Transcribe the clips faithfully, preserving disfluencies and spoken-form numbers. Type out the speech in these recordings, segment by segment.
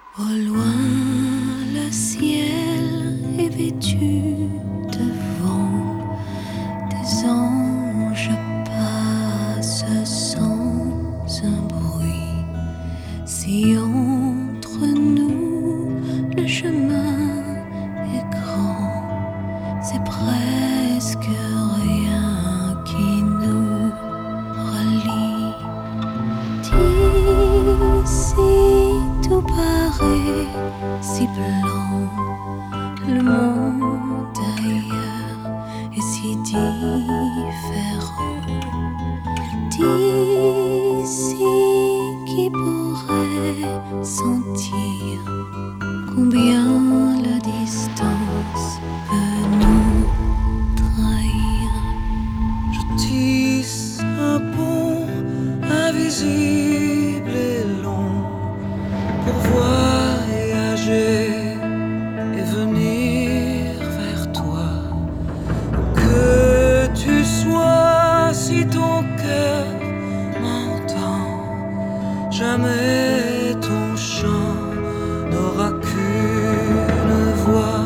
Au loin, le ciel est vêtu de vent. Des anges passent sans un bruit. Si entre nous le chemin est grand, c'est presque rien qui nous relie. D'ici tout paraît si blanc, le monde ailleurs est si différent. D'ici qui pourrait sentir combien la distance peut nous trahir. Je tisse un pont invisible et long pour voyager et venir vers toi. Que tu sois, si ton cœur m'entend, jamais ton chant n'aura qu'une voix.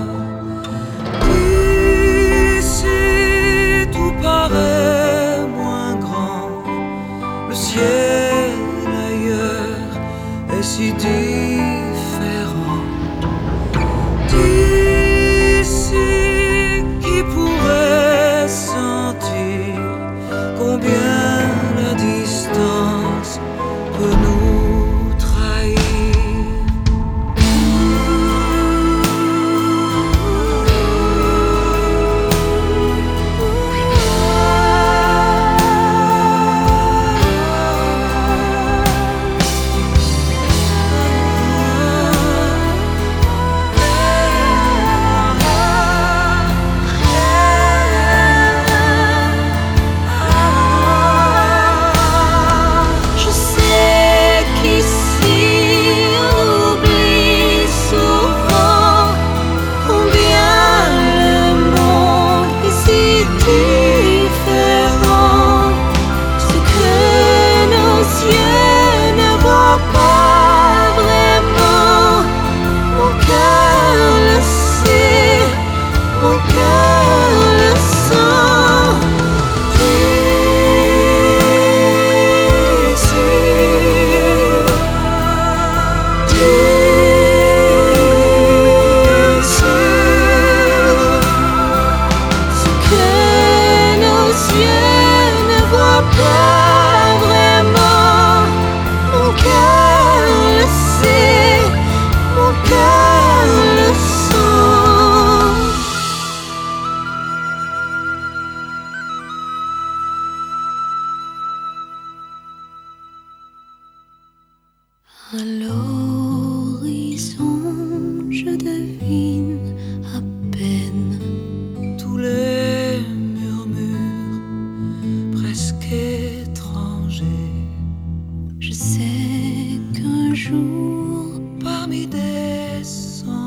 Ici tout paraît moins grand, le ciel ailleurs est si différent. D'ici qui pourrait sentir combien la distance peut nous trahir. Je sais qu'ici on oublie souvent combien le monde est si différent. Ce que nos yeux ne voient pas vraiment, mon cœur le sait, mon cœur le sent. Ce que nos yeux ne voient pas vraiment, mon cœur le sait, mon cœur le sent. À l'horizon, je devine à peine Tous les murmures presque étrangers, je sais qu'un jour parmi des sons